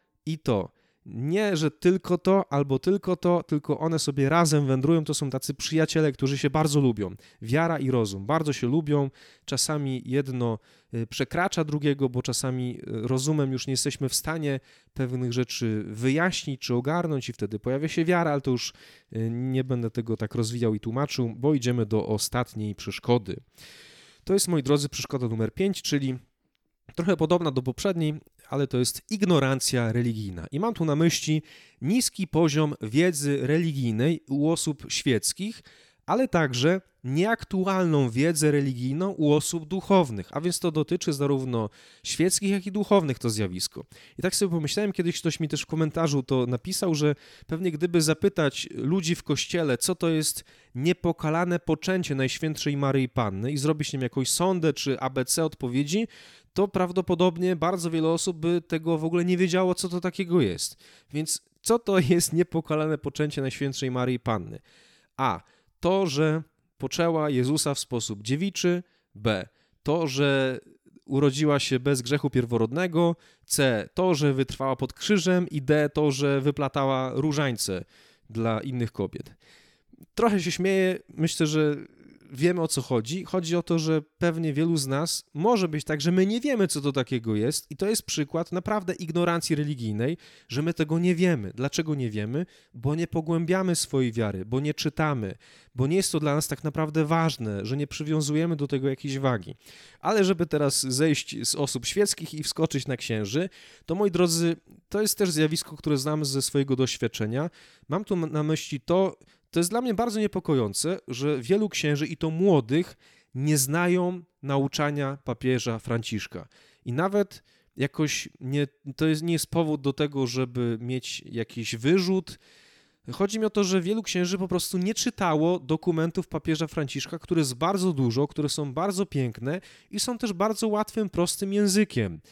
to, nie, że tylko to albo tylko to, tylko one sobie razem wędrują, to są tacy przyjaciele, którzy się bardzo lubią. Wiara i rozum bardzo się lubią, czasami jedno przekracza drugiego, bo czasami rozumem już nie jesteśmy w stanie pewnych rzeczy wyjaśnić czy ogarnąć i wtedy pojawia się wiara, ale to już nie będę tego tak rozwijał i tłumaczył, bo idziemy do ostatniej przeszkody. To jest, moi drodzy, przeszkoda numer 5, czyli trochę podobna do poprzedniej, ale to jest ignorancja religijna. I mam tu na myśli niski poziom wiedzy religijnej u osób świeckich, ale także nieaktualną wiedzę religijną u osób duchownych, a więc to dotyczy zarówno świeckich, jak i duchownych to zjawisko. I tak sobie pomyślałem, kiedyś ktoś mi też w komentarzu to napisał, że pewnie gdyby zapytać ludzi w kościele, co to jest niepokalane poczęcie Najświętszej Maryi Panny i zrobić nim jakąś sondę czy ABC odpowiedzi, to prawdopodobnie bardzo wiele osób by tego w ogóle nie wiedziało, co to takiego jest. Więc co to jest niepokalane poczęcie Najświętszej Maryi Panny? A. To, że poczęła Jezusa w sposób dziewiczy. B. To, że urodziła się bez grzechu pierworodnego. C. To, że wytrwała pod krzyżem. I D. To, że wyplatała różańce dla innych kobiet. Trochę się śmieję, myślę, że wiemy, o co chodzi. Chodzi o to, że pewnie wielu z nas może być tak, że my nie wiemy, co to takiego jest i to jest przykład naprawdę ignorancji religijnej, że my tego nie wiemy. Dlaczego nie wiemy? Bo nie pogłębiamy swojej wiary, bo nie czytamy, bo nie jest to dla nas tak naprawdę ważne, że nie przywiązujemy do tego jakiejś wagi. Ale żeby teraz zejść z osób świeckich i wskoczyć na księży, to moi drodzy, to jest też zjawisko, które znam ze swojego doświadczenia. Mam tu na myśli to jest dla mnie bardzo niepokojące, że wielu księży, i to młodych, nie znają nauczania papieża Franciszka. I nawet jakoś to nie jest powód do tego, żeby mieć jakiś wyrzut. Chodzi mi o to, że wielu księży po prostu nie czytało dokumentów papieża Franciszka, które jest bardzo dużo, które są bardzo piękne i są też bardzo łatwym, prostym językiem.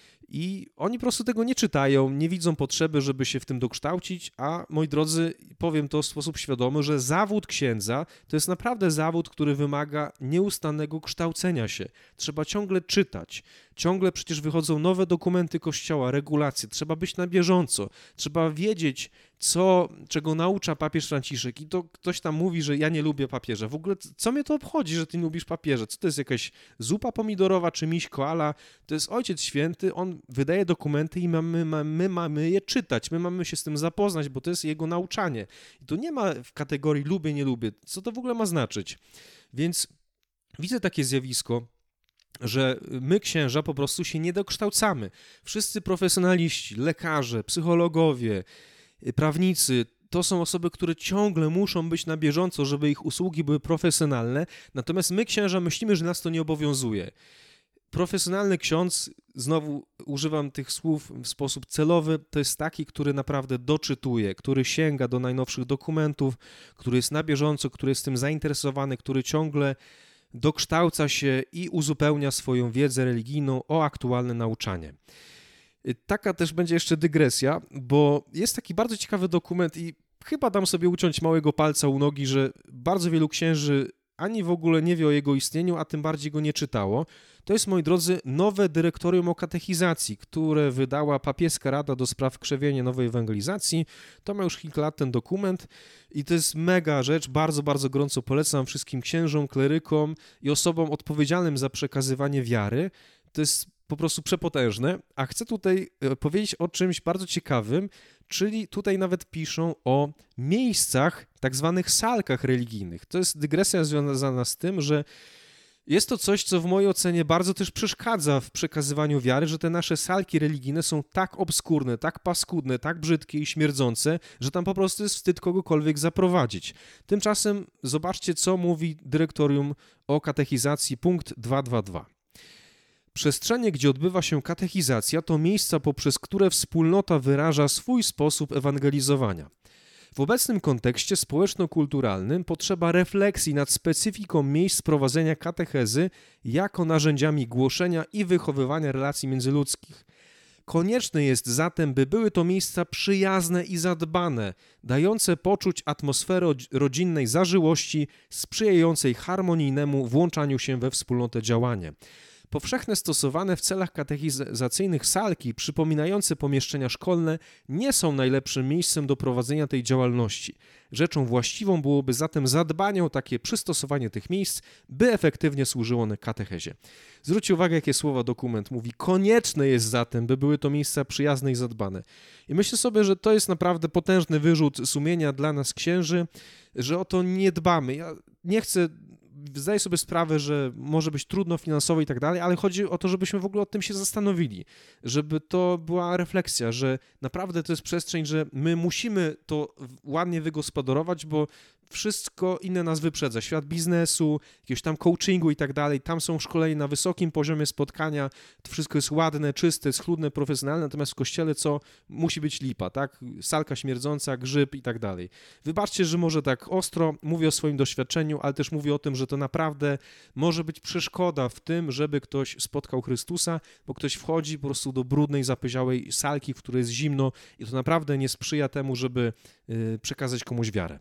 I oni po prostu tego nie czytają, nie widzą potrzeby, żeby się w tym dokształcić, a moi drodzy, powiem to w sposób świadomy, że zawód księdza to jest naprawdę zawód, który wymaga nieustannego kształcenia się. Trzeba ciągle czytać, ciągle przecież wychodzą nowe dokumenty Kościoła, regulacje, trzeba być na bieżąco, trzeba wiedzieć, czego naucza papież Franciszek i to ktoś tam mówi, że ja nie lubię papieża. W ogóle co mnie to obchodzi, że ty nie lubisz papieża? Co to jest, jakaś zupa pomidorowa czy miś koala? To jest Ojciec Święty, on wydaje dokumenty i my mamy je czytać, my mamy się z tym zapoznać, bo to jest jego nauczanie. I tu nie ma w kategorii lubię, nie lubię. Co to w ogóle ma znaczyć? Więc widzę takie zjawisko, że my, księża, po prostu się nie dokształcamy. Wszyscy profesjonaliści, lekarze, psychologowie, prawnicy, to są osoby, które ciągle muszą być na bieżąco, żeby ich usługi były profesjonalne, natomiast my, księża, myślimy, że nas to nie obowiązuje. Profesjonalny ksiądz, znowu używam tych słów w sposób celowy, to jest taki, który naprawdę doczytuje, który sięga do najnowszych dokumentów, który jest na bieżąco, który jest tym zainteresowany, który ciągle dokształca się i uzupełnia swoją wiedzę religijną o aktualne nauczanie. Taka też będzie jeszcze dygresja, bo jest taki bardzo ciekawy dokument i chyba dam sobie uciąć małego palca u nogi, że bardzo wielu księży ani w ogóle nie wie o jego istnieniu, a tym bardziej go nie czytało. To jest, moi drodzy, nowe dyrektorium o katechizacji, które wydała Papieska Rada do Spraw Krzewienia Nowej Ewangelizacji. To ma już kilka lat ten dokument i to jest mega rzecz, bardzo, bardzo gorąco polecam wszystkim księżom, klerykom i osobom odpowiedzialnym za przekazywanie wiary. To jest po prostu przepotężne, a chcę tutaj powiedzieć o czymś bardzo ciekawym, czyli tutaj nawet piszą o miejscach, tak zwanych salkach religijnych. To jest dygresja związana z tym, że jest to coś, co w mojej ocenie bardzo też przeszkadza w przekazywaniu wiary, że te nasze salki religijne są tak obskurne, tak paskudne, tak brzydkie i śmierdzące, że tam po prostu jest wstyd kogokolwiek zaprowadzić. Tymczasem zobaczcie, co mówi dyrektorium o katechizacji, punkt 222. Przestrzenie, gdzie odbywa się katechizacja, to miejsca, poprzez które wspólnota wyraża swój sposób ewangelizowania. W obecnym kontekście społeczno-kulturalnym potrzeba refleksji nad specyfiką miejsc prowadzenia katechezy jako narzędziami głoszenia i wychowywania relacji międzyludzkich. Konieczne jest zatem, by były to miejsca przyjazne i zadbane, dające poczuć atmosferę rodzinnej zażyłości, sprzyjającej harmonijnemu włączaniu się we wspólnotę działanie. Powszechne stosowane w celach katechizacyjnych salki, przypominające pomieszczenia szkolne, nie są najlepszym miejscem do prowadzenia tej działalności. Rzeczą właściwą byłoby zatem zadbanie o takie przystosowanie tych miejsc, by efektywnie służyło one katechezie. Zwróćcie uwagę, jakie słowa dokument mówi. Konieczne jest zatem, by były to miejsca przyjazne i zadbane. I myślę sobie, że to jest naprawdę potężny wyrzut sumienia dla nas księży, że o to nie dbamy. Ja nie chcę... Zdaję sobie sprawę, że może być trudno finansowo i tak dalej, ale chodzi o to, żebyśmy w ogóle o tym się zastanowili, żeby to była refleksja, że naprawdę to jest przestrzeń, że my musimy to ładnie wygospodarować, bo wszystko inne nas wyprzedza. Świat biznesu, jakiegoś tam coachingu i tak dalej, tam są szkolenia na wysokim poziomie spotkania, to wszystko jest ładne, czyste, schludne, profesjonalne, natomiast w kościele co? Musi być lipa, tak? Salka śmierdząca, grzyb i tak dalej. Wybaczcie, że może tak ostro mówię o swoim doświadczeniu, ale też mówię o tym, że to naprawdę może być przeszkoda w tym, żeby ktoś spotkał Chrystusa, bo ktoś wchodzi po prostu do brudnej, zapyziałej salki, w której jest zimno i to naprawdę nie sprzyja temu, żeby przekazać komuś wiarę.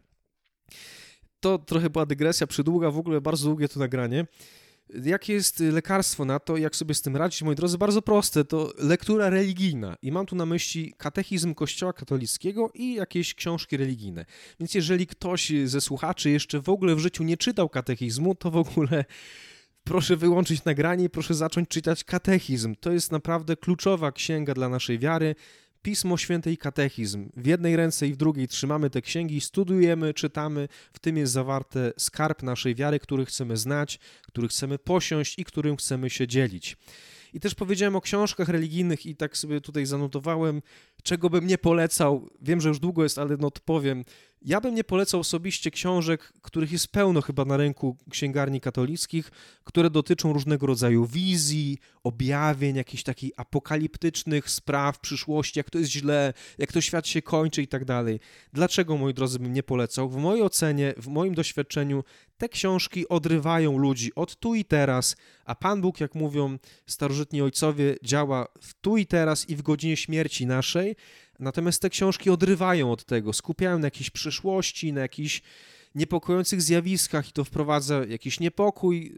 To trochę była dygresja przydługa, w ogóle bardzo długie to nagranie. Jakie jest lekarstwo na to, jak sobie z tym radzić? Moi drodzy, bardzo proste, to lektura religijna i mam tu na myśli katechizm Kościoła katolickiego i jakieś książki religijne. Więc jeżeli ktoś ze słuchaczy jeszcze w ogóle w życiu nie czytał katechizmu, to w ogóle proszę wyłączyć nagranie i proszę zacząć czytać katechizm. To jest naprawdę kluczowa księga dla naszej wiary. Pismo Święte i katechizm. W jednej ręce i w drugiej trzymamy te księgi, studiujemy, czytamy. W tym jest zawarte skarb naszej wiary, który chcemy znać, który chcemy posiąść i którym chcemy się dzielić. I też powiedziałem o książkach religijnych i tak sobie tutaj zanotowałem, czego bym nie polecał. Wiem, że już długo jest, ale no to powiem. Ja bym nie polecał osobiście książek, których jest pełno chyba na rynku księgarni katolickich, które dotyczą różnego rodzaju wizji, objawień, jakichś takich apokaliptycznych spraw przyszłości, jak to jest źle, jak to świat się kończy i tak dalej. Dlaczego, moi drodzy, bym nie polecał? W mojej ocenie, w moim doświadczeniu te książki odrywają ludzi od tu i teraz, a Pan Bóg, jak mówią starożytni ojcowie, działa w tu i teraz i w godzinie śmierci naszej. Natomiast te książki odrywają od tego, skupiają na jakiejś przyszłości, na jakichś niepokojących zjawiskach i to wprowadza jakiś niepokój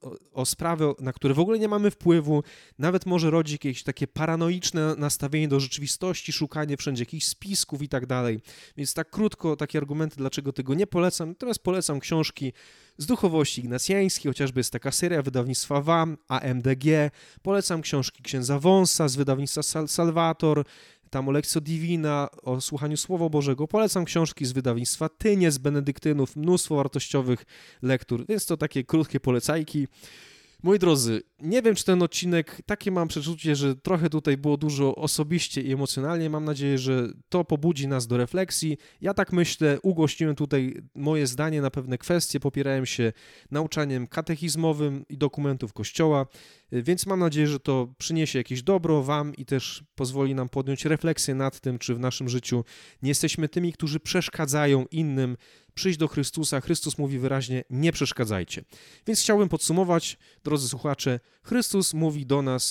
o sprawy, na które w ogóle nie mamy wpływu, nawet może rodzi jakieś takie paranoiczne nastawienie do rzeczywistości, szukanie wszędzie jakichś spisków i tak dalej. Więc tak krótko takie argumenty, dlaczego tego nie polecam. Natomiast polecam książki z duchowości ignacjańskiej, chociażby jest taka seria wydawnictwa WAM, AMDG. Polecam książki księdza Wąsa z wydawnictwa Salvator, tam o Lectio Divina, o słuchaniu Słowa Bożego. Polecam książki z wydawnictwa Tynie, z benedyktynów, mnóstwo wartościowych lektur, więc to takie krótkie polecajki. Moi drodzy, nie wiem, czy ten odcinek, takie mam przeczucie, że trochę tutaj było dużo osobiście i emocjonalnie. Mam nadzieję, że to pobudzi nas do refleksji. Ja tak myślę, ugłośniłem tutaj moje zdanie na pewne kwestie, popierałem się nauczaniem katechizmowym i dokumentów Kościoła, więc mam nadzieję, że to przyniesie jakieś dobro wam i też pozwoli nam podjąć refleksję nad tym, czy w naszym życiu nie jesteśmy tymi, którzy przeszkadzają innym przyjść do Chrystusa. Chrystus mówi wyraźnie, nie przeszkadzajcie. Więc chciałbym podsumować, drodzy słuchacze, Chrystus mówi do nas,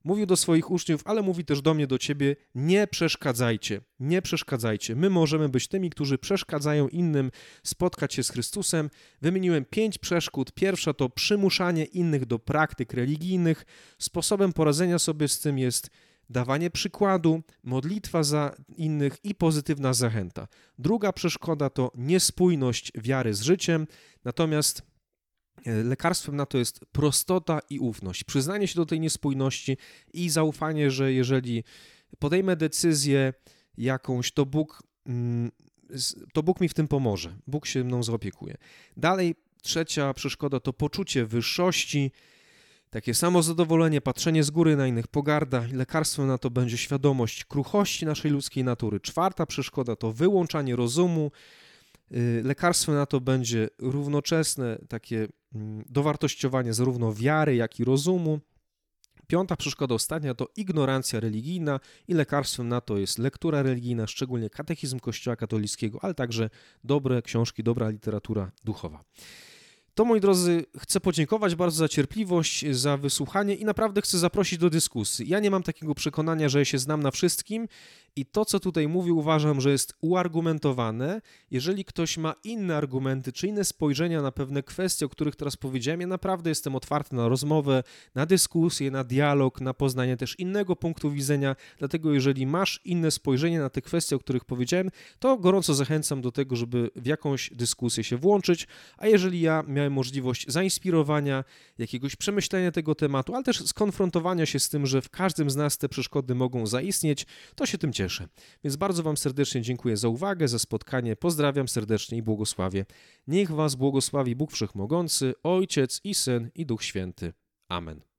Mówił do swoich uczniów, ale mówi też do mnie, do ciebie, nie przeszkadzajcie, nie przeszkadzajcie. My możemy być tymi, którzy przeszkadzają innym spotkać się z Chrystusem. Wymieniłem 5 przeszkód. Pierwsza to przymuszanie innych do praktyk religijnych. Sposobem poradzenia sobie z tym jest dawanie przykładu, modlitwa za innych i pozytywna zachęta. Druga przeszkoda to niespójność wiary z życiem, natomiast lekarstwem na to jest prostota i ufność. Przyznanie się do tej niespójności i zaufanie, że jeżeli podejmę decyzję jakąś, to Bóg mi w tym pomoże. Bóg się mną zaopiekuje. Dalej, trzecia przeszkoda to poczucie wyższości, takie samozadowolenie, patrzenie z góry na innych, pogarda. Lekarstwem na to będzie świadomość kruchości naszej ludzkiej natury. Czwarta przeszkoda to wyłączanie rozumu. Lekarstwem na to będzie równoczesne takie dowartościowanie zarówno wiary, jak i rozumu. Piąta przeszkoda, ostatnia, to ignorancja religijna i lekarstwem na to jest lektura religijna, szczególnie katechizm Kościoła katolickiego, ale także dobre książki, dobra literatura duchowa. To, moi drodzy, chcę podziękować bardzo za cierpliwość, za wysłuchanie i naprawdę chcę zaprosić do dyskusji. Ja nie mam takiego przekonania, że się znam na wszystkim i to, co tutaj mówię, uważam, że jest uargumentowane. Jeżeli ktoś ma inne argumenty czy inne spojrzenia na pewne kwestie, o których teraz powiedziałem, ja naprawdę jestem otwarty na rozmowę, na dyskusję, na dialog, na poznanie też innego punktu widzenia. Dlatego jeżeli masz inne spojrzenie na te kwestie, o których powiedziałem, to gorąco zachęcam do tego, żeby w jakąś dyskusję się włączyć, a jeżeli ja miałem możliwość zainspirowania, jakiegoś przemyślenia tego tematu, ale też skonfrontowania się z tym, że w każdym z nas te przeszkody mogą zaistnieć, to się tym cieszę. Więc bardzo Wam serdecznie dziękuję za uwagę, za spotkanie, pozdrawiam serdecznie i błogosławię. Niech Was błogosławi Bóg Wszechmogący, Ojciec i Syn i Duch Święty. Amen.